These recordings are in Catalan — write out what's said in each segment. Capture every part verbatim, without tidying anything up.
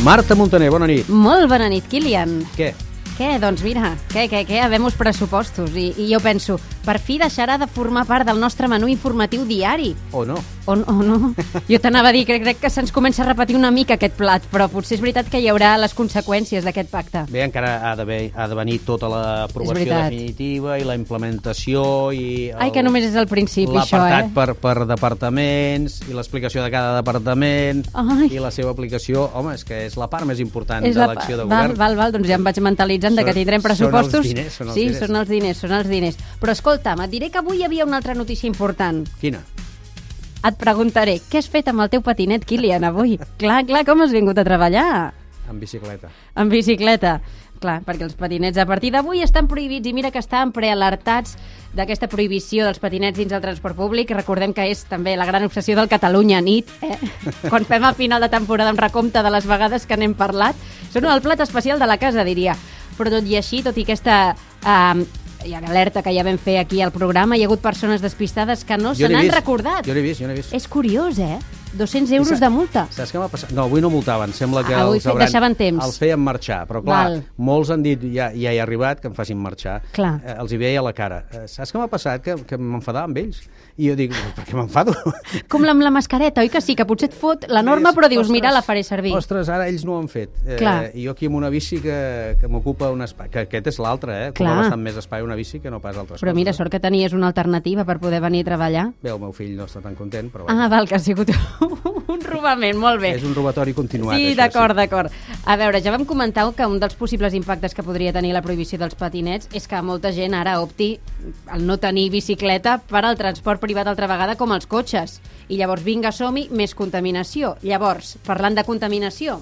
Marta Montaner, bona nit. Molt bona nit, Kilian. Què? Què? Doncs mira, què, què, què? Havemos pressupostos. I, I jo penso, per fi deixarà de formar part del nostre menú informatiu diari. O no. O, o no. Jo t'anava a dir, crec, crec que se'ns comença a repetir una mica aquest plat, però potser és veritat que hi haurà les conseqüències d'aquest pacte. Bé, encara ha de, ha de venir tota l'aprovació definitiva i la implementació i... El, Ai, que només és el principi, això, eh? L'apartat per, per departaments i l'explicació de cada departament. Ai. I la seva aplicació. Home, és que és la part més important és de l'acció de govern. Val, val, val, doncs ja em vaig mentalitzant de que tindrem pressupostos. Són els diners, són els sí, diners. són els diners, són els diners. Però escolta'm, et diré que avui hi havia una altra notícia important. Quina? Et preguntaré, què has fet amb el teu patinet, Kilian, avui? Clar, clar, com has vingut a treballar? En bicicleta. En bicicleta. Clar, perquè els patinets a partir d'avui estan prohibits i mira que estan prealertats d'aquesta prohibició dels patinets dins el transport públic. Recordem que és també la gran obsessió del Catalunya nit, eh? Quan fem a final de temporada un recompte de les vegades que n'hem parlat. Són el plat especial de la casa, diria. Però tot i així, tot i aquesta eh, hi ha alerta que ja vam fer aquí al programa, hi ha hagut persones despistades que no se n'han recordat. Jo l'he vist, jo l'he vist. És curiós, eh? dos-cents euros de multa. Saps què m'ha passat? No, avui no multaven, sembla que ah, els, hauran, deixaven temps. els feien marxar, però clar, Val. molts han dit, ja, ja he arribat, que em facin marxar. Clar. Eh, els hi veia a la cara. Eh, saps què m'ha passat? Que, que m'enfadava amb ells. I jo dic, per què m'enfado? Com amb la mascareta, oi que sí? Que potser et fot la norma, però dius, mira, la faré servir. Ostres, ara ells no ho han fet. Eh, I jo aquí amb una bici que, que m'ocupa un espai, que aquest és l'altre, eh? Ocupa bastant més espai una bici que no pas altres però coses. Mira, sort que tenies una alternativa per poder venir a treballar. Bé, el meu fill no està tan content, però... Ah, val, que ha sigut un robament, molt bé. És un robatori continuat, sí, això. d'acord, sí, d'acord. A veure, ja vam comentar que un dels possibles impactes que podria tenir la prohibició dels patinets és que molta gent ara opti al no tenir bicicleta per al transport privat altra vegada com els cotxes. I llavors, vinga, som-hi, més contaminació. Llavors, parlant de contaminació,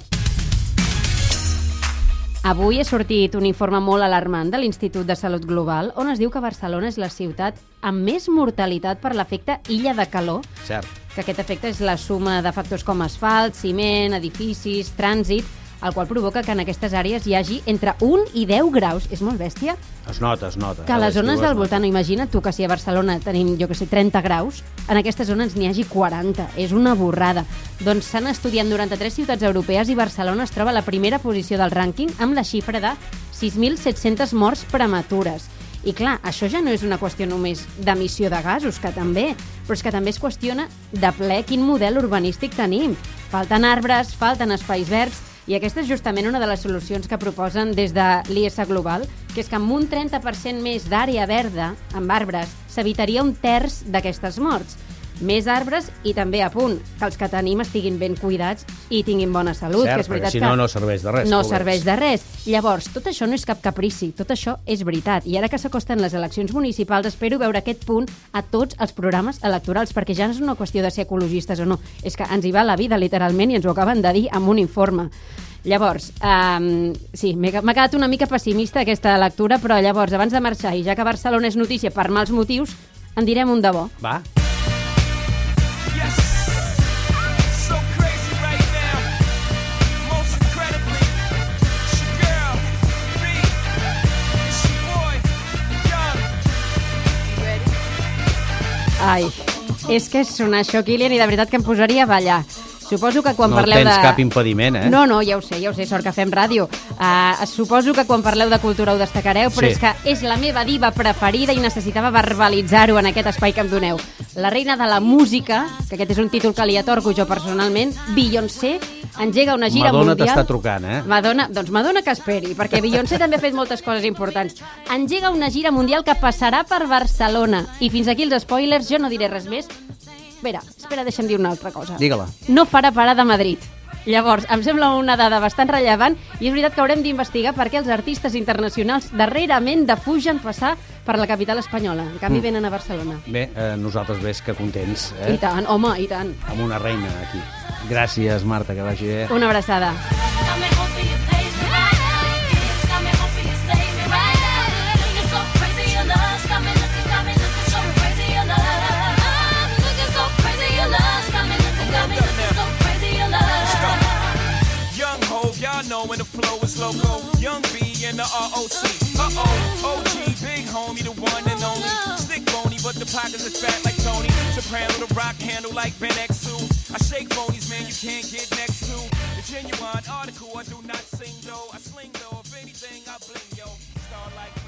avui ha sortit un informe molt alarmant de l'Institut de Salut Global on es diu que Barcelona és la ciutat amb més mortalitat per l'efecte illa de calor. Cert. Que aquest efecte és la suma de factors com asfalt, ciment, edificis, trànsit, el qual provoca que en aquestes àrees hi hagi entre un i deu graus. És molt bèstia. Es nota, es nota. Que a les zones del voltant, imagina't tu que si a Barcelona tenim, jo que sé, trenta graus, en aquestes zones n'hi hagi quaranta. És una borrada. Doncs s'han estudiat noranta-tres ciutats europees i Barcelona es troba a la primera posició del rànquing amb la xifra de sis mil set-centes morts prematures. I clar, això ja no és una qüestió només d'emissió de gasos, que també, però és que també es qüestiona de ple quin model urbanístic tenim. Falten arbres, falten espais verds, i aquesta és justament una de les solucions que proposen des de l'I S Global, que és que amb un trenta per cent més d'àrea verda, amb arbres, s'evitaria un terç d'aquestes morts. Més arbres i també, a punt, que els que tenim estiguin ben cuidats i tinguin bona salut. Cert, que és veritat perquè si no, que no serveix de res. No serveix de res. Llavors, tot això no és cap caprici, tot això és veritat. I ara que s'acosten les eleccions municipals, espero veure aquest punt a tots els programes electorals, perquè ja no és una qüestió de ser ecologistes o no, és que ens hi va la vida, literalment, i ens ho acaben de dir amb un informe. Llavors, um, sí, m'ha quedat una mica pessimista aquesta lectura, però llavors, abans de marxar, i ja que Barcelona és notícia per mals motius, en direm un de bo. Va. Ai, és que és sonar això, Kilian, i de veritat que em posaria a ballar. Suposo que quan no parleu de... No tens cap impediment, eh? No, no, ja ho sé, ja ho sé, sort que fem ràdio. Uh, suposo que quan parleu de cultura ho destacareu, però sí, és que és la meva diva preferida i necessitava verbalitzar-ho en aquest espai que em doneu. La reina de la música, que aquest és un títol que li atorgo jo personalment, Beyoncé, engega una gira Madonna mundial... Madonna t'està trucant, eh? Madonna, doncs Madonna que esperi, perquè Beyoncé també ha fet moltes coses importants. Engega una gira mundial que passarà per Barcelona. I fins aquí els spoilers, jo no diré res més. Espera, espera, deixa'm dir una altra cosa. Digue-la. No farà parada a Madrid. Llavors, em sembla una dada bastant rellevant i és veritat que haurem d'investigar per què els artistes internacionals darrerament defugen passar per la capital espanyola. En canvi, mm. venen a Barcelona. Bé, eh, nosaltres ves que contents, eh? I tant, home, i tant. Amb una reina aquí. Gràcies, Marta, que vagi bé. Una abraçada. Know when the flow is loco, Young B and the R O C. Uh-oh, O G, big homie, the one and only. Stick bony, but the pockets is fat like Tony. Soprano, the rock handle like Ben X two. I shake phonies, man, you can't get next to the genuine article. I do not sing though, I sling though. If anything, I bling yo. Star like